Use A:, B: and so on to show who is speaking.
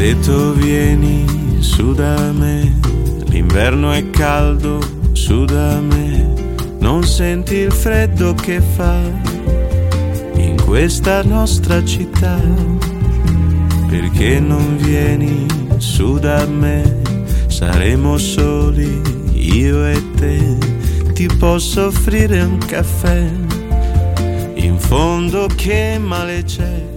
A: detto vieni su da me, l'inverno è caldo su da me, non senti il freddo che fa in questa nostra città, perché non vieni su da me, saremo soli io e te, ti posso offrire un caffè, in fondo che male c'è